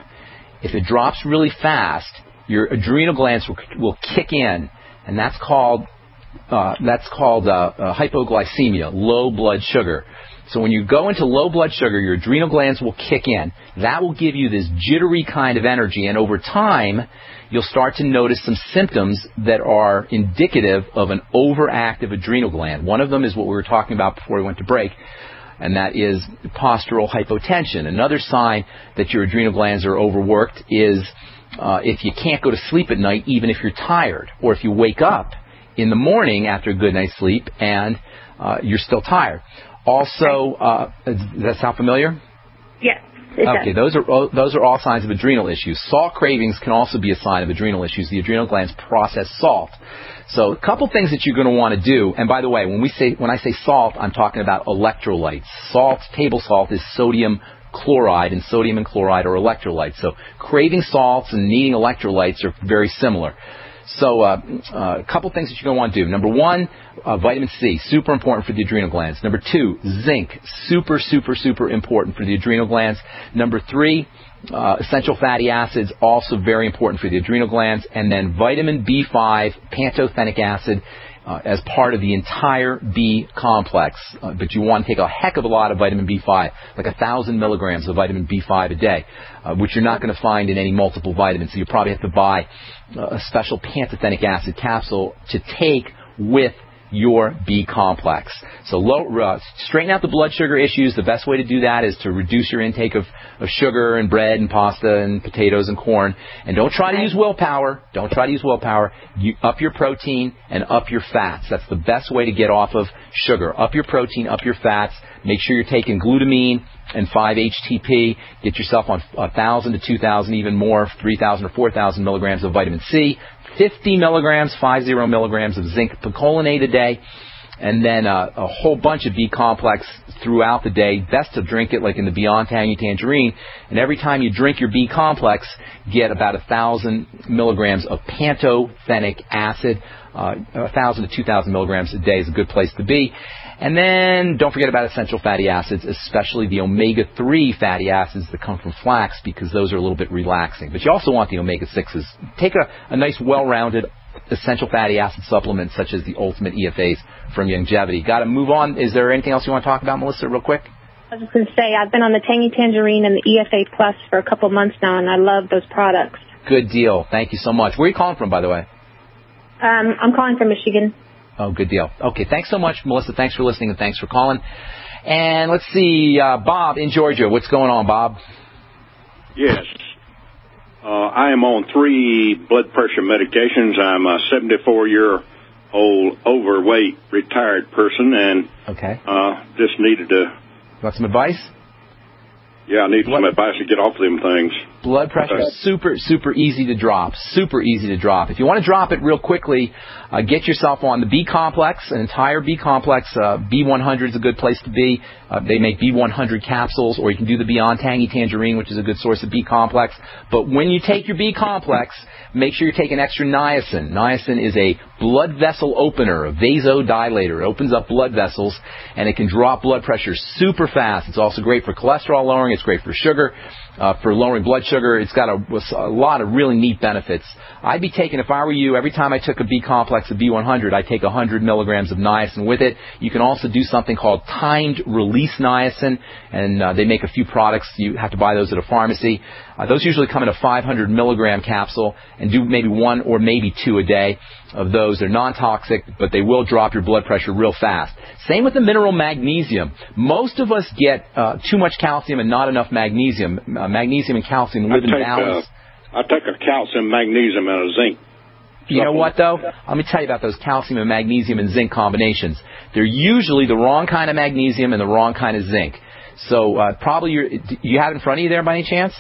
if it drops really fast, your adrenal glands will, will kick in, and that's called uh, that's called uh, uh, hypoglycemia, low blood sugar. So when you go into low blood sugar, your adrenal glands will kick in. That will give you this jittery kind of energy, and over time, you'll start to notice some symptoms that are indicative of an overactive adrenal gland. One of them is what we were talking about before we went to break, and that is postural hypotension. Another sign that your adrenal glands are overworked is uh, if you can't go to sleep at night, even if you're tired, or if you wake up in the morning after a good night's sleep and uh, you're still tired. Also, uh, does that sound familiar? Yes. Okay, those are those are all signs of adrenal issues. Salt cravings can also be a sign of adrenal issues. The adrenal glands process salt. So a couple things that you're going to want to do. And by the way, when we say when I say salt, I'm talking about electrolytes. Salt, table salt, is sodium chloride, and sodium and chloride are electrolytes. So craving salts and needing electrolytes are very similar. So uh, uh, a couple things that you're going to want to do. Number one, uh, vitamin C, super important for the adrenal glands. Number two, zinc, super, super, super important for the adrenal glands. Number three, uh, essential fatty acids, also very important for the adrenal glands. And then vitamin B five, pantothenic acid, uh, as part of the entire B complex. Uh, but you want to take a heck of a lot of vitamin B five, like a thousand milligrams of vitamin B five a day, uh, which you're not going to find in any multiple vitamins. So you probably have to buy uh, a special pantothenic acid capsule to take with your B complex. So low, uh, straighten out the blood sugar issues. The best way to do that is to reduce your intake of, of sugar and bread and pasta and potatoes and corn. And don't try to use willpower. Don't try to use willpower. You up your protein and up your fats. That's the best way to get off of sugar. Up your protein, up your fats. Make sure you're taking glutamine and five H T P. Get yourself on one thousand to two thousand, even more, three thousand or four thousand milligrams of vitamin C. fifty milligrams, fifty milligrams of zinc picolinate a day, and then uh, a whole bunch of B-complex throughout the day. Best to drink it like in the Beyond Tangy Tangerine. And every time you drink your B-complex, get about one thousand milligrams of pantothenic acid. Uh, one thousand to two thousand milligrams a day is a good place to be. And then don't forget about essential fatty acids, especially the omega three fatty acids that come from flax, because those are a little bit relaxing. But you also want the omega sixes. Take a, a nice, well-rounded essential fatty acid supplement such as the Ultimate E F As from Youngevity. Got to move on. Is there anything else you want to talk about, Melissa, real quick? I was just going to say, I've been on the Tangy Tangerine and the E F A Plus for a couple months now, and I love those products. Good deal. Thank you so much. Where are you calling from, by the way? Um, I'm calling from Michigan. Oh, good deal. Okay, thanks so much, Melissa. Thanks for listening and thanks for calling. And let's see, uh, Bob in Georgia. What's going on, Bob? Yes. Uh, I am on three blood pressure medications. I'm a seventy-four-year-old overweight retired person, and okay. uh, just needed to... You want some advice? Yeah, I need some advice to get off them things. Blood pressure is super, super easy to drop. Super easy to drop. If you want to drop it real quickly, uh, get yourself on the B-complex, an entire B-complex. Uh, B one hundred is a good place to be. Uh, they make B one hundred capsules, or you can do the Beyond Tangy Tangerine, which is a good source of B-complex. But when you take your B-complex, make sure you're taking extra niacin. Niacin is a blood vessel opener, a vasodilator. It opens up blood vessels, and it can drop blood pressure super fast. It's also great for cholesterol lowering. It's great for sugar, uh, for lowering blood sugar. It's got a, a lot of really neat benefits. I'd be taking, if I were you, every time I took a B-complex of B one hundred, I'd take one hundred milligrams of niacin with it. You can also do something called timed release niacin, and uh, they make a few products. You have to buy those at a pharmacy. Uh, those usually come in a five hundred milligram capsule, and do maybe one or maybe two a day of those. They're non-toxic, but they will drop your blood pressure real fast. Same with the mineral magnesium. Most of us get uh, too much calcium and not enough magnesium. Uh, magnesium and calcium live in balance. Uh, I take a calcium, magnesium, and a zinc. You know what, though? Let me tell you about those calcium and magnesium and zinc combinations. They're usually the wrong kind of magnesium and the wrong kind of zinc. So uh, probably you're, you have it in front of you there by any chance?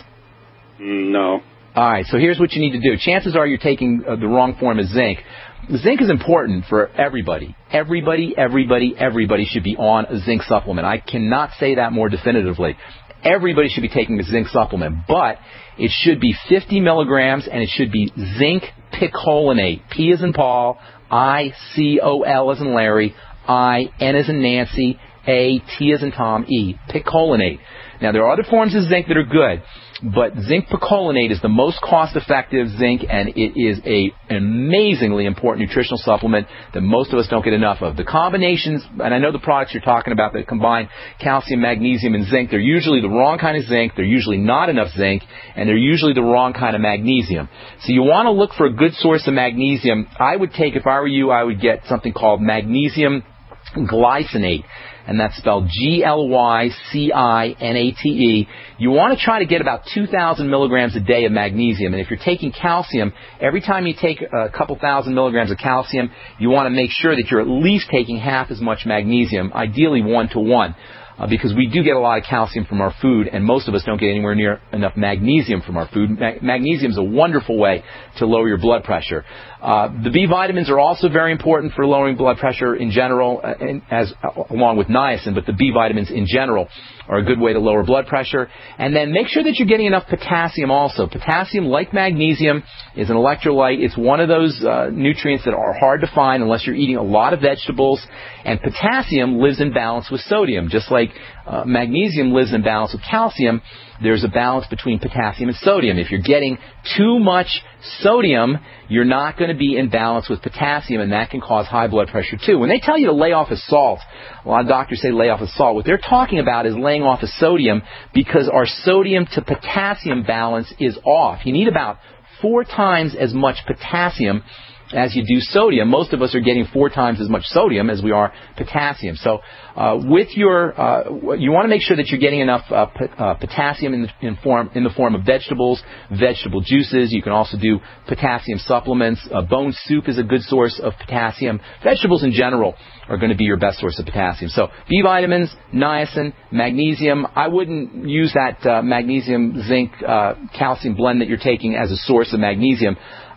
No. All right, so here's what you need to do. Chances are you're taking uh, the wrong form of zinc. Zinc is important for everybody. Everybody, everybody, everybody should be on a zinc supplement. I cannot say that more definitively. Everybody should be taking a zinc supplement, but it should be fifty milligrams, and it should be zinc picolinate. P as in Paul, I, C, O, L as in Larry, I, N as in Nancy, A, T as in Tom, E, picolinate. Now, there are other forms of zinc that are good, but zinc picolinate is the most cost-effective zinc, and it is a, an amazingly important nutritional supplement that most of us don't get enough of. The combinations, and I know the products you're talking about that combine calcium, magnesium, and zinc, they're usually the wrong kind of zinc, they're usually not enough zinc, and they're usually the wrong kind of magnesium. So you want to look for a good source of magnesium. I would take, if I were you, I would get something called magnesium glycinate, and that's spelled G L Y C I N A T E. You want to try to get about two thousand milligrams a day of magnesium, and if you're taking calcium, every time you take a couple thousand milligrams of calcium, you want to make sure that you're at least taking half as much magnesium, ideally one to one. Uh, because we do get a lot of calcium from our food, and most of us don't get anywhere near enough magnesium from our food. Ma- magnesium is a wonderful way to lower your blood pressure. Uh, the B vitamins are also very important for lowering blood pressure in general, uh, and as uh, along with niacin, but the B vitamins in general are a good way to lower blood pressure. And then make sure that you're getting enough potassium also. Potassium, like magnesium, is an electrolyte. It's one of those uh, nutrients that are hard to find unless you're eating a lot of vegetables. And potassium lives in balance with sodium. Just like uh, magnesium lives in balance with calcium, there's a balance between potassium and sodium. If you're getting too much sodium, you're not going to be in balance with potassium, and that can cause high blood pressure too. When they tell you to lay off of salt, a lot of doctors say lay off of salt. What they're talking about is laying off of sodium, because our sodium to potassium balance is off. You need about four times as much potassium as you do sodium. Most of us are getting four times as much sodium as we are potassium. So uh, with your, uh, you want to make sure that you're getting enough uh, p- uh, potassium in the, in, form, in the form of vegetables, vegetable juices. You can also do potassium supplements. Uh, bone soup is a good source of potassium. Vegetables in general are going to be your best source of potassium. So B vitamins, niacin, magnesium. I wouldn't use that uh, magnesium, zinc, uh, calcium blend that you're taking as a source of magnesium.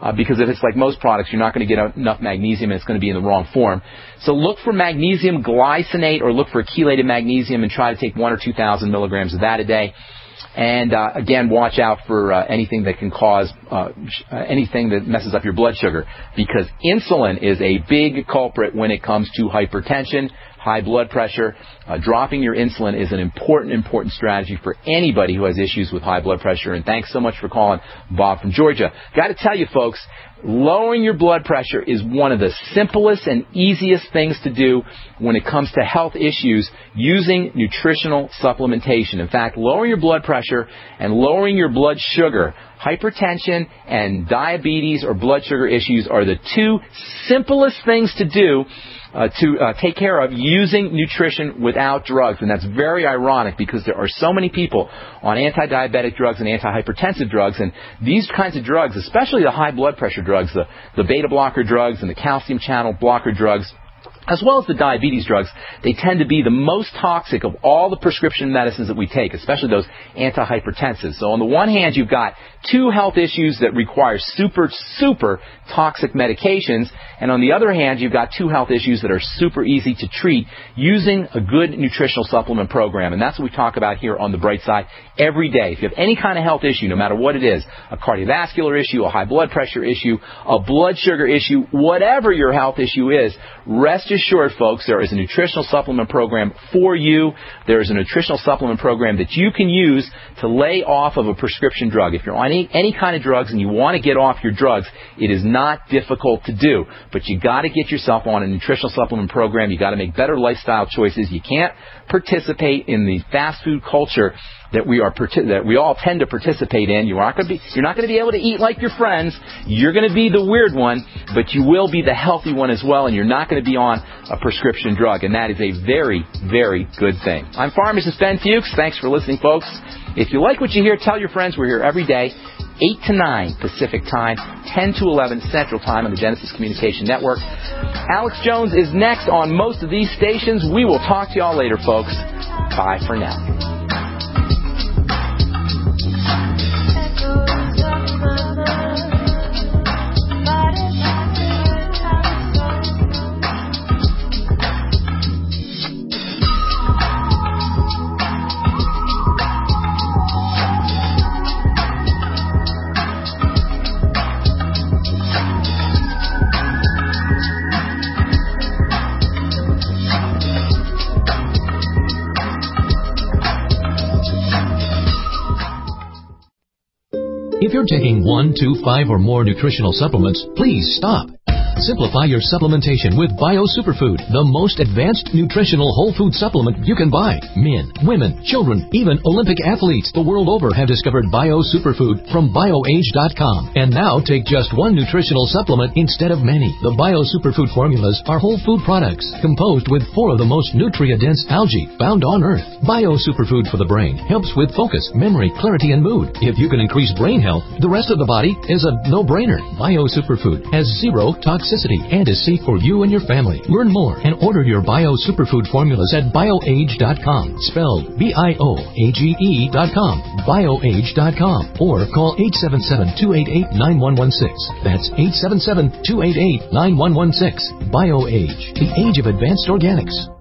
uh, because if it's like most products, you're not going to get enough magnesium and it's going to be in the wrong form. So look for magnesium glycinate or look for chelated magnesium and try to take one or two thousand milligrams of that a day. And uh, again, watch out for uh, anything that can cause uh, sh- uh, anything that messes up your blood sugar, because insulin is a big culprit when it comes to hypertension, high blood pressure. Uh, dropping your insulin is an important, important strategy for anybody who has issues with high blood pressure. And thanks so much for calling, Bob from Georgia. Got to tell you, folks, lowering your blood pressure is one of the simplest and easiest things to do when it comes to health issues using nutritional supplementation. In fact, lowering your blood pressure and lowering your blood sugar, hypertension and diabetes or blood sugar issues are the two simplest things to do Uh, to uh, take care of using nutrition without drugs. And that's very ironic because there are so many people on anti-diabetic drugs and antihypertensive drugs. And these kinds of drugs, especially the high blood pressure drugs, the, the beta blocker drugs and the calcium channel blocker drugs, as well as the diabetes drugs, they tend to be the most toxic of all the prescription medicines that we take, especially those antihypertensives. So on the one hand, you've got two health issues that require super, super toxic medications, and on the other hand, you've got two health issues that are super easy to treat using a good nutritional supplement program. And that's what we talk about here on The Bright Side every day. If you have any kind of health issue, no matter what it is, a cardiovascular issue, a high blood pressure issue, a blood sugar issue, whatever your health issue is, rest assured, folks, there is a nutritional supplement program for you. There is a nutritional supplement program that you can use to lay off of a prescription drug. If you're on any, any kind of drugs and you want to get off your drugs, it is not difficult to do. But you got to get yourself on a nutritional supplement program. You got to make better lifestyle choices. You can't participate in the fast food culture that we are that we all tend to participate in. You aren't going to be you're not going to be able to eat like your friends. You're going to be the weird one, but you will be the healthy one as well, and you're not going to be on a prescription drug, and that is a very, very good thing. I'm Pharmacist Ben Fuchs. Thanks for listening, folks. If you like what you hear, tell your friends. We're here every day, eight to nine Pacific Time, ten to eleven Central Time on the Genesis Communication Network. Alex Jones is next on most of these stations. We will talk to y'all later, folks. Bye for now. If you're taking one, two, five, or more nutritional supplements, please stop. Simplify your supplementation with Bio Superfood, the most advanced nutritional whole food supplement you can buy. Men, women, children, even Olympic athletes the world over have discovered Bio Superfood from bio age dot com. And now take just one nutritional supplement instead of many. The Bio Superfood formulas are whole food products composed with four of the most nutrient-dense algae found on Earth. Bio Superfood for the brain helps with focus, memory, clarity, and mood. If you can increase brain health, the rest of the body is a no-brainer. Bio Superfood has zero toxicity and is safe for you and your family. Learn more and order your Bio Superfood formulas at bio age dot com, spelled B I O A G E dot com, bio age dot com, or call eight seven seven, two eight eight, nine one one six. That's eight seven seven, two eight eight, nine one one six. BioAge, the age of advanced organics.